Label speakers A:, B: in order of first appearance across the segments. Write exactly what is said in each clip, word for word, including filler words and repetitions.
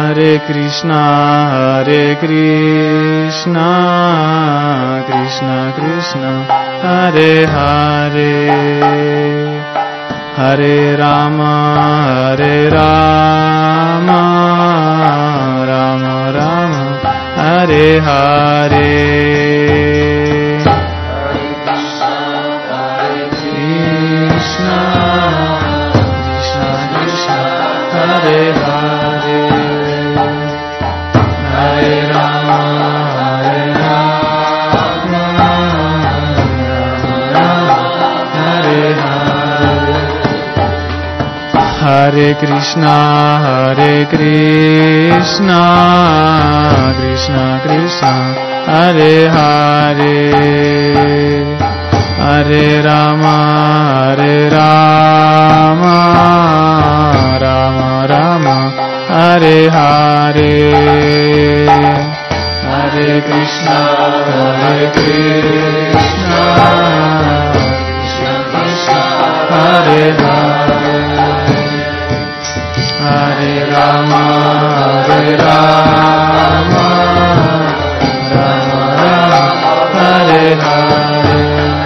A: Hare Krishna, Hare Krishna, Krishna Krishna, Hare Hare, Hare Rama, Hare Rama, Rama Rama, Hare Hare. Hare Hare, Hare Rama, Hare Rama, Rama Hare Hare, Hare Krishna, Hare Krishna, Krishna Krishna, Hare Hare, Hare Rama, Hare Rama, Rama Rama, Hare Hare, Hare Krishna, Hare Krishna, Krishna Krishna, Hare Hare, Hare Rama, Hare Rama, Rama Rama, Hare Hare,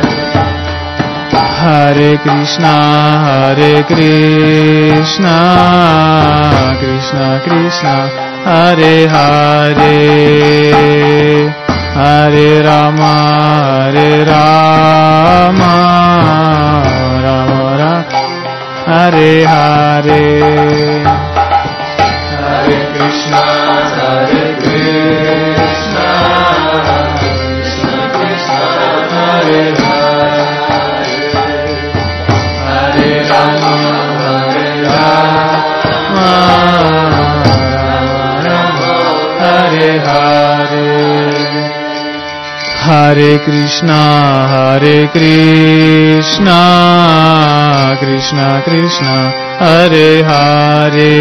A: Hare Krishna, Hare Krishna, Krishna Krishna, Hare Hare, Hare Rama, Hare Rama, Rama Rama, Hare Hare, Hare Krishna, Hare Krishna, Krishna Krishna, Hare Hare, Hare Rama, Hare Rama, Rama Rama, Hare Hare, Hare Krishna, Hare Krishna, Krishna Krishna, Hare Hare,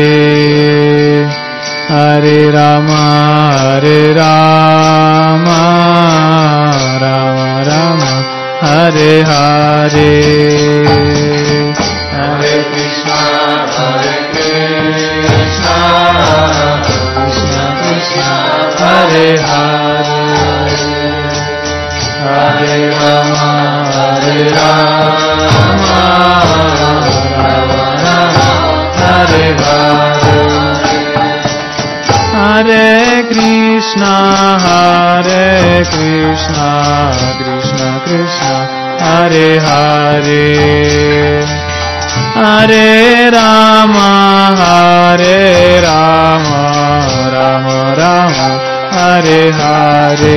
A: Hare Rama, Hare Rama, Rama Rama, Hare Hare, Hare Krishna, Hare Krishna, Krishna Krishna, Hare Hare, Hare Rama, Hare Rama, Rama Rama, Hare Hare, Hare Krishna, Hare Krishna, Krishna Krishna, Hare Hare, Hare Rama, Hare Rama, Rama Rama, Hare Hare,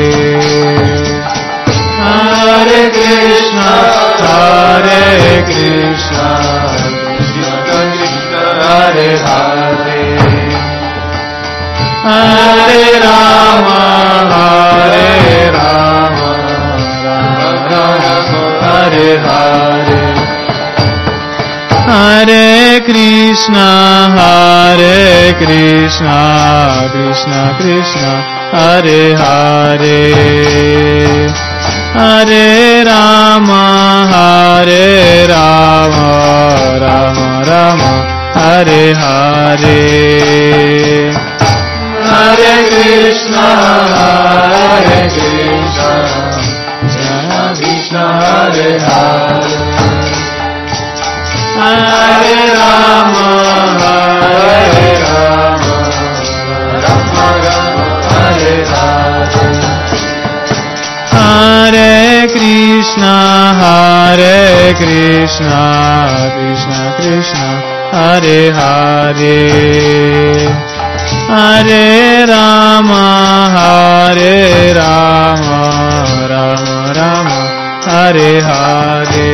A: Hare Krishna, Hare Krishna, Krishna Krishna, Hare Hare, Hare Rama, Hare Rama, Rama Rama, Hare Hare, Hare Krishna, Hare Krishna, Krishna Krishna, Hare Hare, Hare Rama, Hare Rama, Rama Rama, Hare Hare, Hare Krishna, Hare Krishna, Krishna Krishna, Hare Hare, Hare Rama, Hare Rama, Rama Rama, Hare Hare, Hare Krishna, Hare Krishna, Krishna Krishna, Hare Hare, Hare Rama, Hare Rama, Rama Rama, Hare Hare,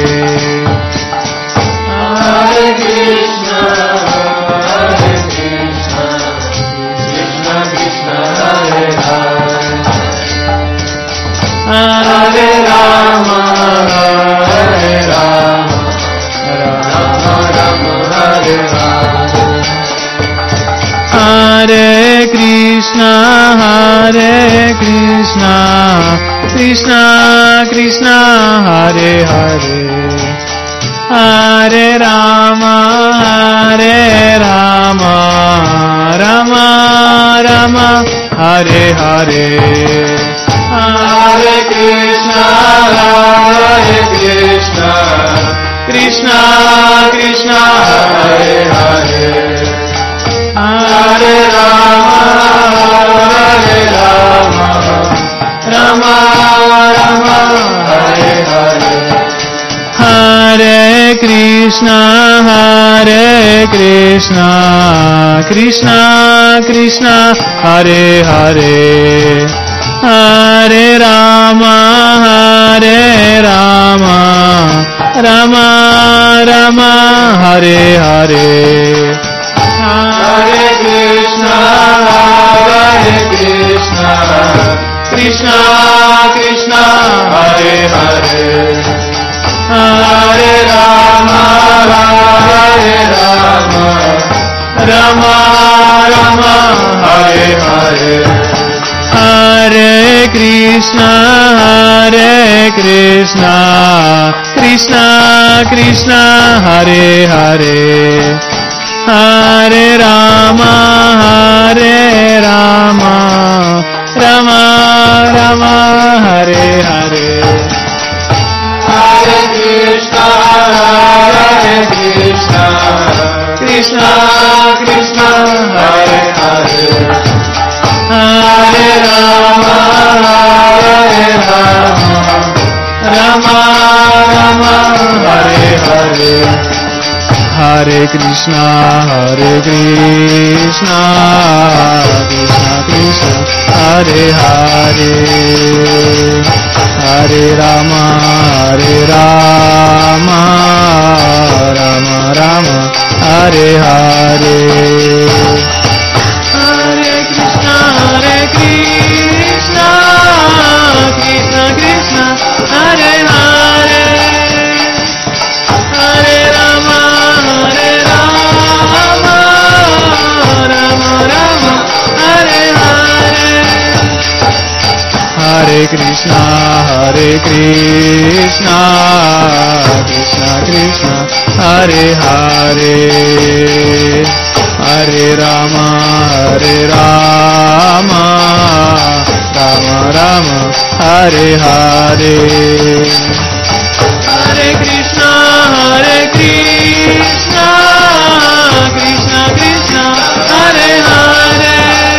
A: Hare Krishna, Hare Krishna, Krishna Krishna, Hare Hare, Hare Rama, Hare Rama, Rama Rama, Hare Hare, Hare Krishna, Hare Krishna, Krishna Krishna, Hare Hare, Hare Rama, Hare Rama, Rama Hare Hare, Hare Krishna, Hare Krishna, Krishna Krishna, Hare Hare, Hare Rama, Hare Rama, Rama Rama, Hare Hare, Hare Krishna, Hare Krishna, Krishna Krishna, Hare Hare, Hare Rama, Hare Rama, Rama Rama, Hare Hare, Hare Krishna, Hare Krishna, Krishna Krishna, Hare Hare, Hare Rama, Hare Rama, Rama Rama, Hare Hare, Hare Krishna, Hare Krishna, Krishna Krishna, Hare Hare, Hare Rama, Hare Rama, Rama Rama, Hare Hare, Hare Krishna, Hare Krishna, Krishna Krishna, Hare Hare, Hare Rama, Hare Rama, Rama Rama, Hare Hare, Hare Krishna, Hare Krishna, Krishna Krishna, Hare Hare, Hare Rama, Hare Rama, Rama Rama, Hare Hare, Hare Krishna, Hare Krishna, Krishna Krishna, Hare Hare, Hare Rama, Hare Rama, Rama Rama, Hare Hare, Hare Krishna, Hare Krishna, Krishna Krishna, Hare Hare, Hare Rama, Hare Rama, Rama Rama, Hare Hare, Hare Krishna, Hare Krishna, Krishna Krishna, Hare Hare,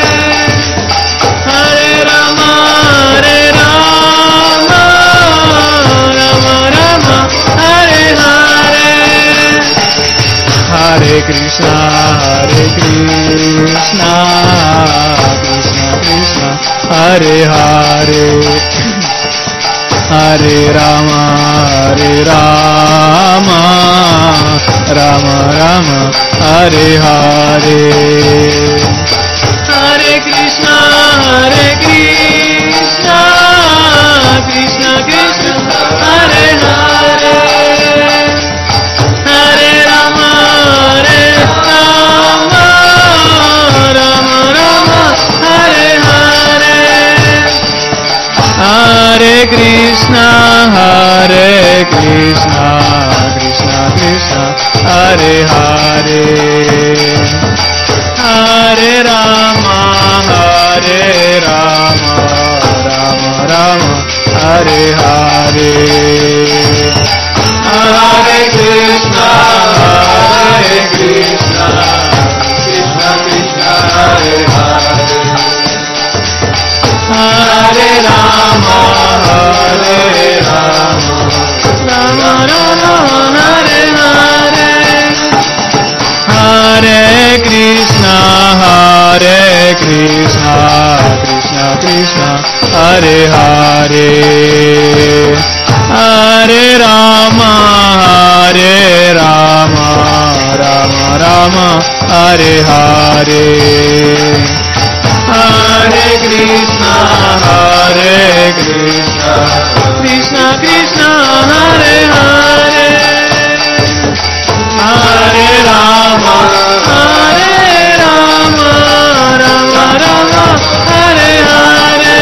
A: Hare Rama, Hare Rama, Rama Rama, Hare Hare, Hare Krishna, Hare Krishna, Krishna Krishna, Hare Hare, Hare Rama, Hare Rama, Rama Rama, Hare Hare, Hare Krishna, Hare Krishna, Krishna Krishna, Hare Hare, Hare Rama, Hare Rama, Rama Rama, Hare Hare, Hare Krishna, Hare Krishna, Krishna Krishna, Hare Hare, Hare Rama, Hare Rama, Rama Rama, Hare Hare, Hare Krishna, Hare Krishna, Krishna Krishna, Hare Hare, Hare Rama, Hare Rama, Rama Rama, Hare Hare, Hare Krishna, Hare Krishna, Krishna Krishna, Hare Hare, Hare Rama, Hare Rama, Rama Rama, Hare Hare, Hare Krishna, Hare Krishna, Krishna Krishna, Hare Hare, Hare Rama, Hare Rama, Rama Rama, Hare Hare,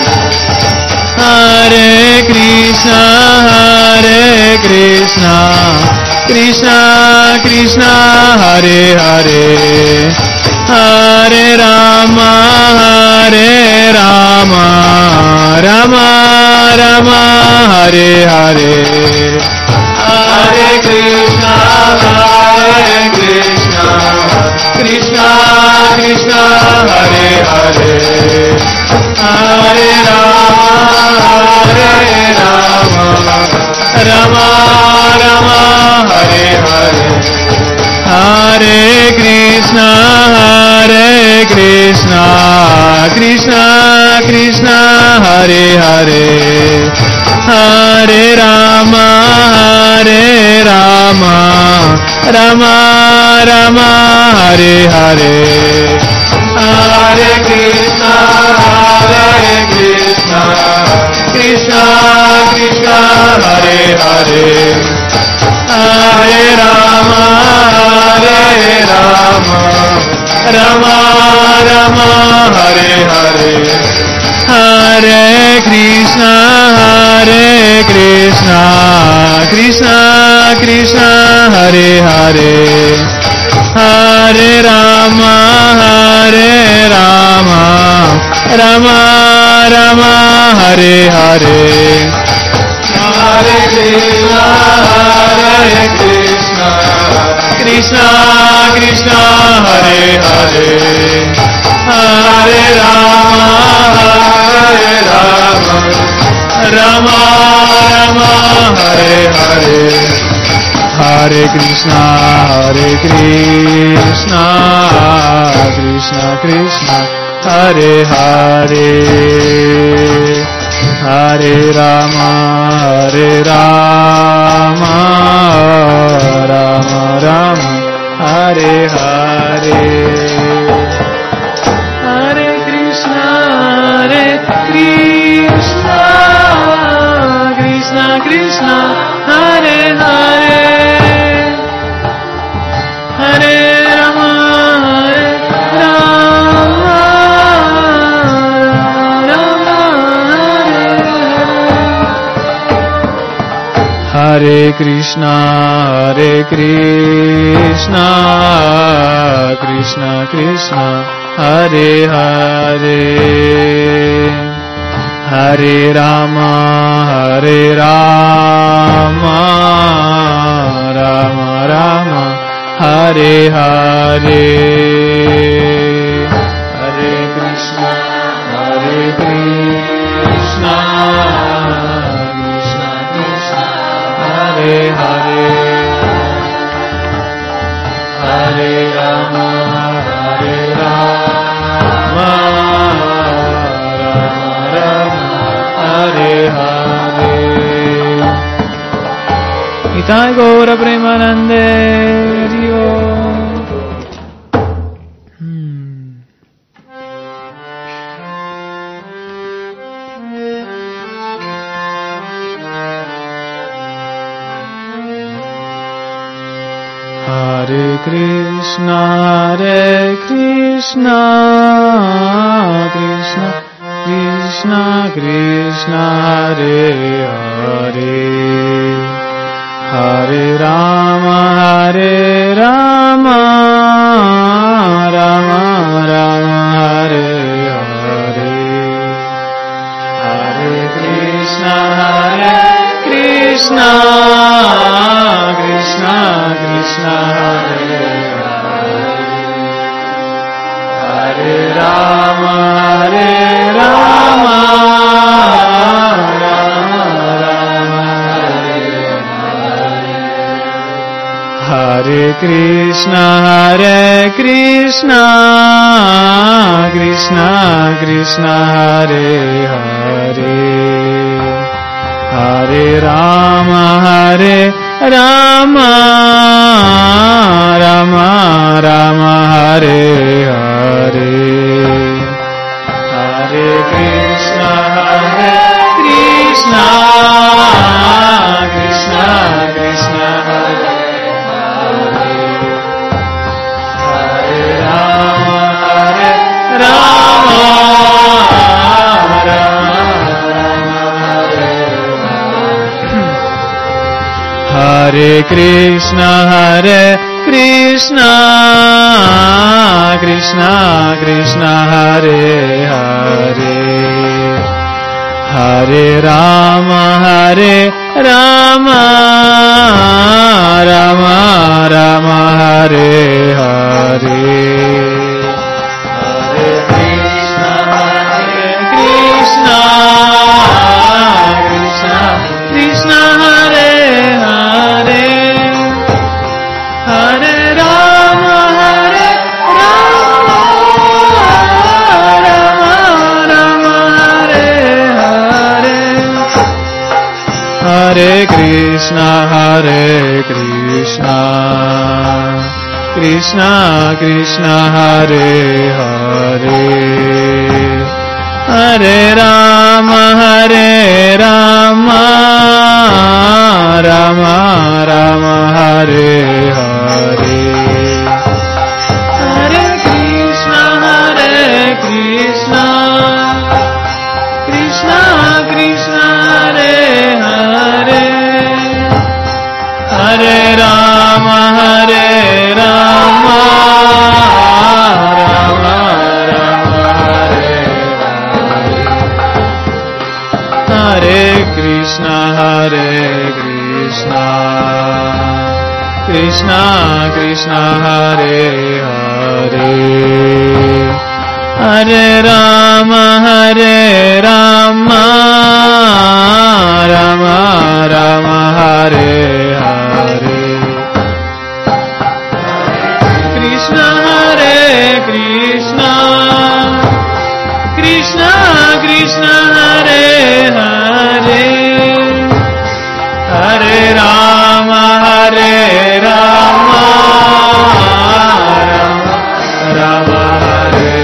A: Hare Krishna, Hare Krishna, Krishna Krishna, Hare Hare, Hare Rama, Hare Rama Rama Hare Hare Hare Krishna Hare Krishna Krishna Krishna Hare Hare Hare Rama Hare Rama Rama Rama Hare Hare Hare Krishna Hare Krishna Krishna Krishna Hare Hare Hare Rama Hare Rama Rama Rama Hare Hare Hare Krishna Hare Krishna Krishna Krishna Hare Hare Hare Rama Hare Rama Rama Rama Hare Hare Hare Krishna Hare Krishna Krishna Krishna Hare Hare Hare Rama Hare Rama Rama Rama Hare Hare Hare Krishna Hare Krishna Krishna Krishna Hare Hare Hare Rama Hare Rama Rama Rama Hare Hare Hare Krishna Hare Krishna Krishna Krishna Hare Hare Hare Rama Hare Rama Rama Rama Hare Hare Hare Krishna Hare Krishna Krishna Krishna Hare Hare Hare Rama Hare Rama Rama Hare Hare Krishna Hare Krishna Krishna Krishna Hare Hare Hare Rama Hare Rama Rama Rama Hare Hare Hare Krishna Hare Krishna Krishna Krishna Hare Hare Hare Rama Hare Rama Rama Rama Hare Hare Nitai Gaura Premanande Hariyo. Hare Krishna Hare Krishna Krishna Krishna Krishna Hare Hare Hare Rama Hare Rama Rama Rama Hare Hare Hare Krishna Hare Krishna Krishna Krishna Hare Hare Hare Rama Hare Rama Hare Krishna Hare Krishna Krishna Krishna Hare Hare Hare Rama Hare Rama Rama Rama Hare Hare Hare Krishna Hare Krishna Krishna Krishna Hare Hare Krishna Hare Krishna Krishna Krishna Hare Hare Hare Rama, Hare Rama, Rama Rama, Hare Hare. Hare Krishna, Hare Krishna, Krishna Krishna, Hare Hare. Hare Rama, Hare Rama, Rama Rama, Hare Hare. Hare Krishna, Hare Krishna, Krishna Krishna, Hare Hare. Hare Rama, Hare Rama, Rama Rama, Hare Hare. Hare Krishna, Hare Krishna, Krishna Krishna, Hare Hare. Hare Rama, Hare Rama, Rama Rama, Hare Hare. Hare Krishna, Hare Krishna, Krishna Krishna, Hare Hare. Hare Rama, Hare Rama, Rama Rama, Hare Hare. Krishna, Hare Krishna, Krishna Krishna, Hare Hare. Hare Rama, Hare Rama, Rama Rama, Hare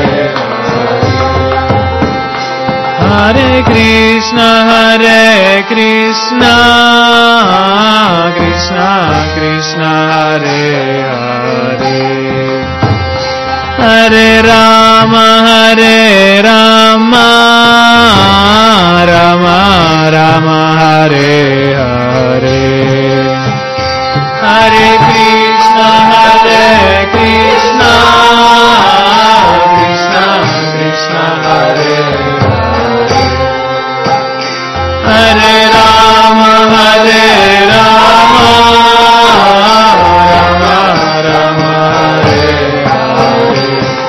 A: Hare. Hare Krishna, Hare Krishna, Krishna Krishna, Hare Hare. Hare Rama, Hare Rama, Rama Rama, Hare Hare. Hare Krishna, Hare Krishna, Krishna Krishna, Hare Hare. Hare Rama, Hare Rama, Rama Rama, Hare Hare.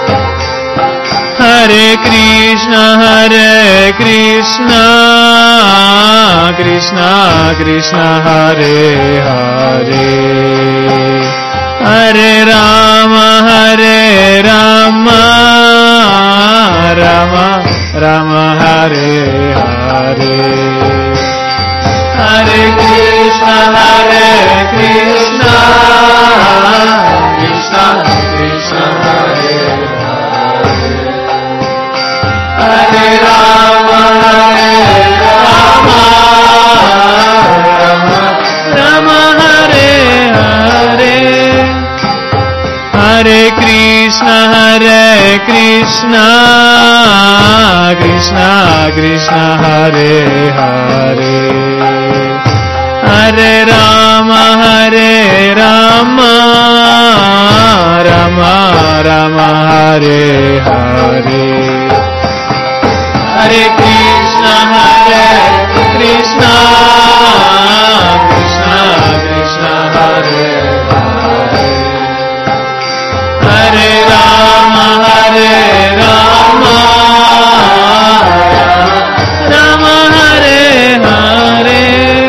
A: Hare Krishna, Hare Krishna, Krishna Krishna, Hare Hare. Hare Rama, Hare Rama, Rama Rama, Hare Hare. Hare Krishna, Hare Krishna, Krishna Krishna, Hare Hare. Hare Rama, Hare Rama, Rama Rama, Hare Hare. Hare Krishna, Hare Krishna, Krishna Krishna, Hare Hare. Hare Rama, Hare Rama, Rama Rama, Hare Hare. Hare Krishna, Hare Krishna, Krishna Krishna, Hare Hare. Hare Rama, Hare Rama, Rama Hare Hare.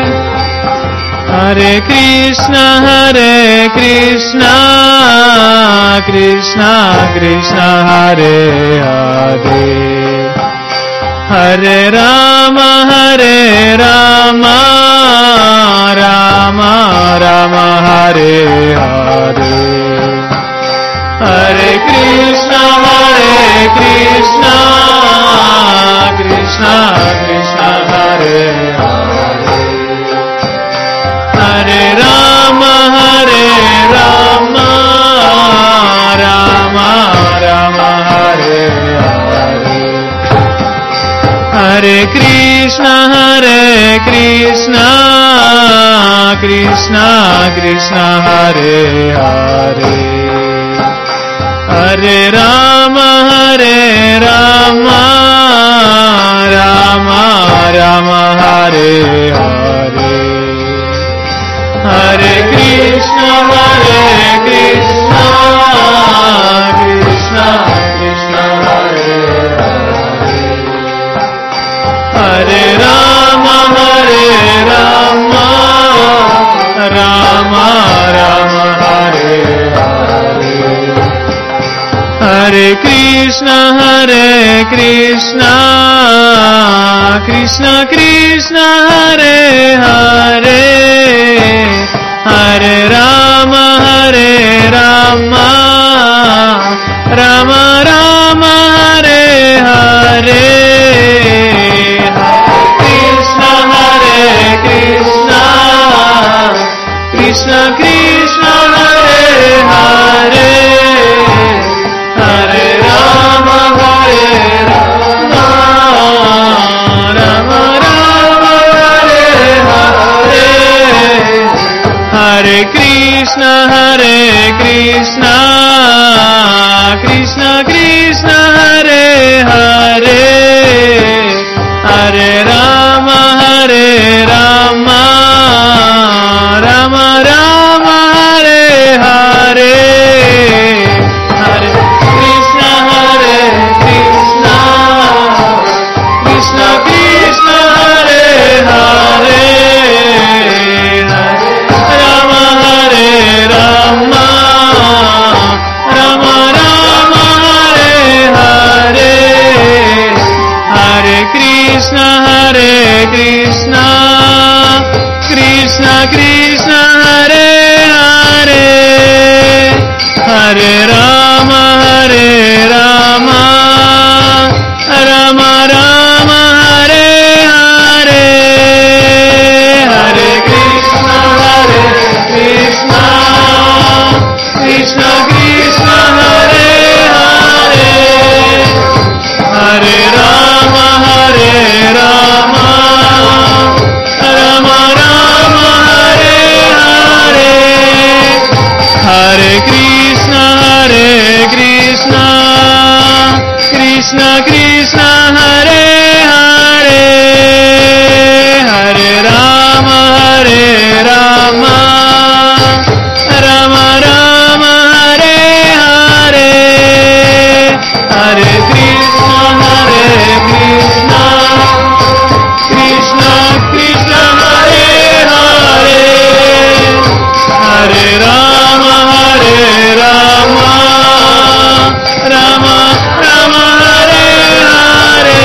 A: Hare Krishna, Hare Krishna, Krishna Krishna, Hare Hare. Hare Rama, Hare Rama, Rama Rama, Hare Hare. Hare Krishna, Hare Krishna, Krishna Krishna, Hare Hare. Hare Rama, Hare Rama, Rama Rama, Hare Hare. Hare Krishna, Hare Krishna, Krishna Krishna, Hare Hare. Hare Rama, Hare Rama, Rama Rama Hare Hare Hare Krishna Hare Krishna Krishna Krishna Hare Hare Hare Rama Hare Rama Rama Rama Hare Hare Hare Krishna Hare Krishna Krishna Krishna Hare Hare Hare Rama Hare Rama Rama Rama Hare Hare Krishna Hare Krishna Krishna Krishna Hare Hare Hare Rama Hare Rama Rama Rama Hare Hare Hare Krishna Hare Krishna Krishna Krishna Hare Hare Hare Rama Hare Rama Rama Rama Hare Hare Hare Krishna Hare Krishna Krishna Krishna Hare Hare Rama Hare Rama Rama Rama Hare Hare Hare Krishna Hare Krishna Krishna Krishna Hare Hare Hare Rama Hare Rama Rama Rama Hare Hare Hare Krishna Hare Krishna Krishna Krishna Hare Hare Hare Rama Hare Rama Rama Rama Hare Hare Hare Krishna Hare Krishna Krishna Krishna Hare Hare Hare Rama Hare Rama Rama Rama Hare Hare Hare Krishna Hare Krishna Krishna Krishna Hare Hare Hare Rama Hare Rama Rama Rama Hare Hare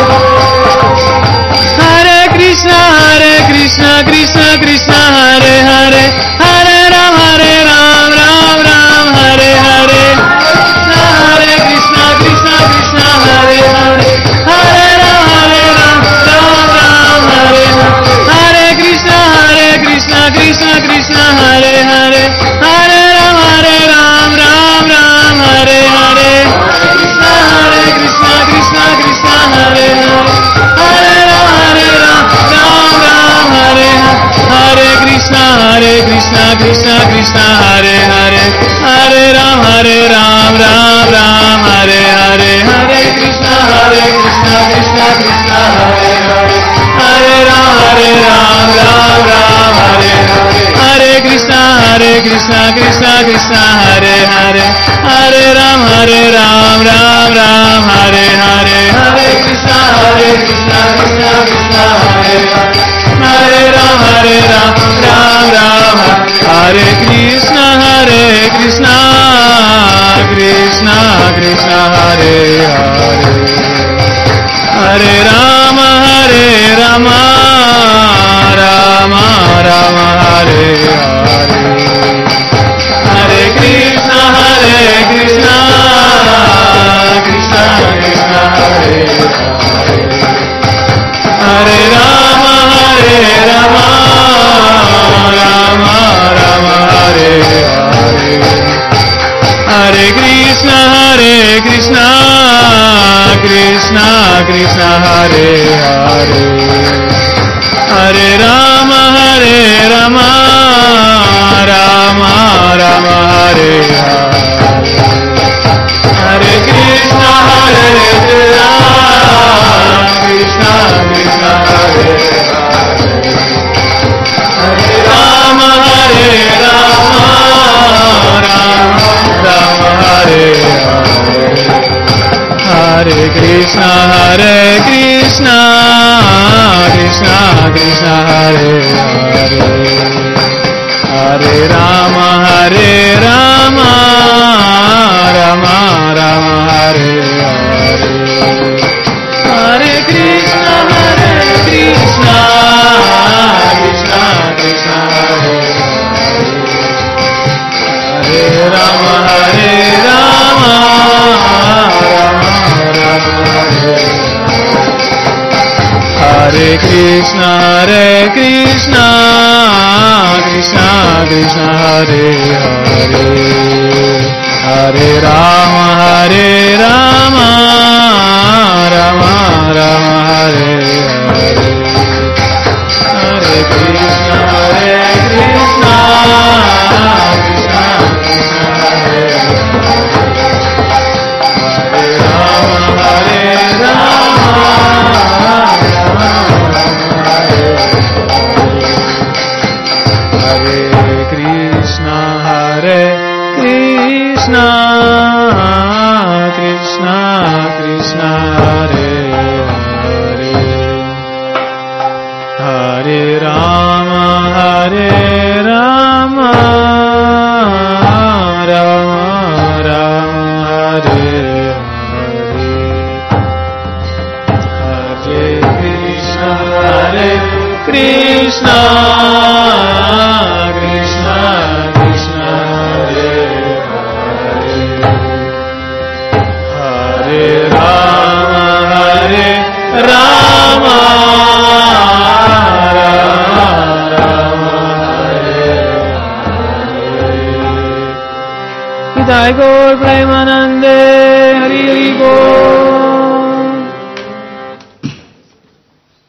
A: Hare Krishna Hare Krishna Krishna Krishna Hare Hare Hare Ram Hare Ram Ram Ram Hare Hare Hare Krishna Krishna Krishna Hare Hare Hare Ram Hare Ram Ram Ram Hare Hare Hare Krishna Hare Krishna Krishna Krishna Hare Hare Hare Ram Hare Ram Ram Ram Hare Hare Hare Krishna Krishna Krishna Hare Hare Hare Ram Hare Ram Ram Ram Hare Hare Hare Krishna Hare Krishna Krishna Krishna Hare Hare Hare Ram Hare Ram Ram Ram Hare Hare Hare Krishna Hare Krishna Krishna Krishna Hare Hare Hare Ram Hare Ram Ram Ram Hare Hare Hare Krishna Hare Krishna Krishna Krishna Hare Hare Hare Ram Hare Ram Ram Ram Hare Hare Hare Krishna Hare Krishna Krishna Krishna Hare Hare Hare Ram Hare Ram Ram Ram Hare Krishna Hare Krishna Krishna Krishna Hare Hare Hare Rama Hare Rama Rama Rama Hare Hare Hare Krishna Hare Krishna Krishna Krishna Hare Hare Hare Rama Hare Rama Rama Rama Hare Hare Hare Krishna Hare Krishna Krishna Krishna Hare Hare Hare Rama Hare Rama Rama Rama Hare Hare Hare Krishna Hare Krishna Krishna Krishna Hare Krishna, Hare Krishna, Krishna Krishna, Hare Hare, Hare Rama, Hare Rama, Rama Rama, Hare Hare, Hare Krishna, Hare Krishna, Krishna Krishna, Hare Hare, Hare Rama, Hare Rama, Rama Hare Krishna, Hare Krishna, Krishna Krishna, Hare Hare, Hare Rama, Hare Rama, Rama Rama, Hare Hare, Hare Krishna, Hare Krishna, Krishna Krishna, Hare Hare, Hare Rama, Hare Rama, Rama Rama, Hare Hare. Nitai Gaur Premanande, Hari Hari Bol.